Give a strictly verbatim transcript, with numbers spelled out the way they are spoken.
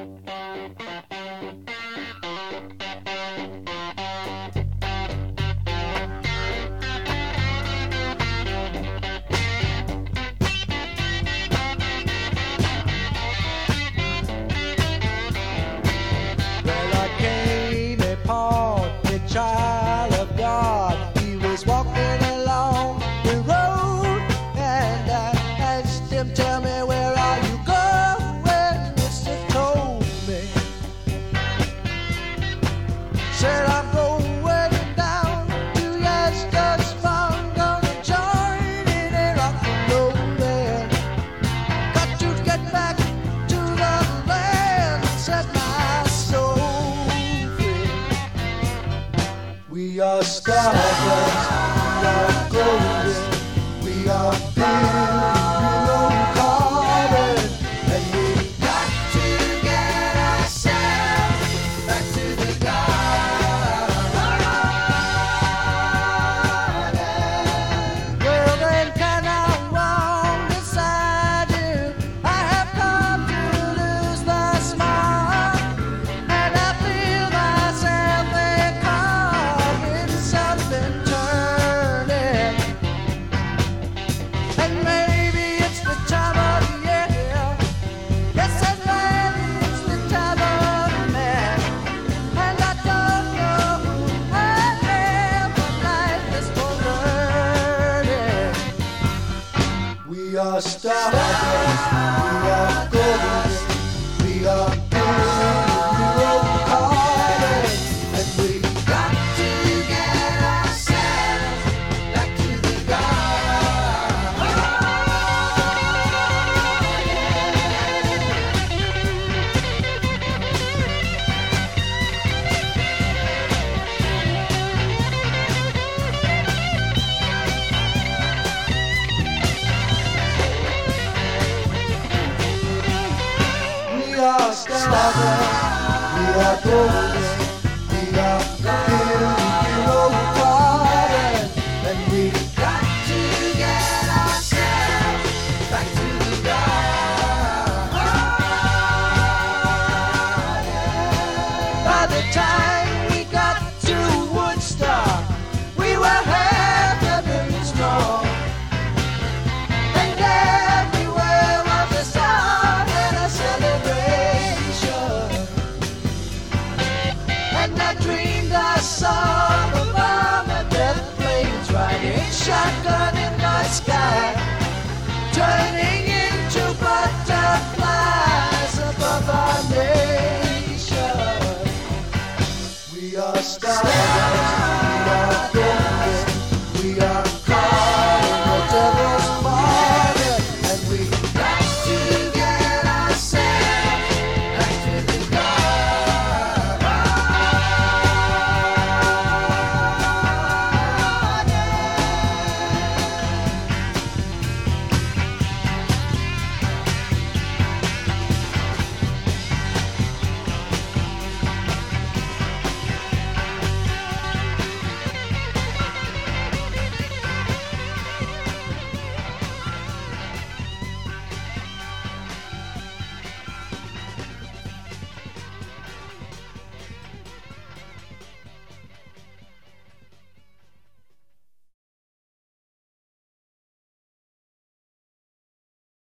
Child of God, he was walking along the road, and I asked him, tell me, where are you going? Mister told me, said I'm going down to Lester's farm, gonna join in a rock and roll band. Got to get back to the land, said my soul. We are stardust, we are golden, we are pillow carbon, and we got to get ourselves back to the garden. Well then, can I walk beside you? I have come to lose the smile, and I feel myself there caught something turning, and maybe it's the time of year. Yes, and maybe it's the time of man, and I don't know who I am, but life is for learning. We are stardust, we are golden, we are pillow carbon, and we got to get ourselves back to the garden. We are stardust, we are golden.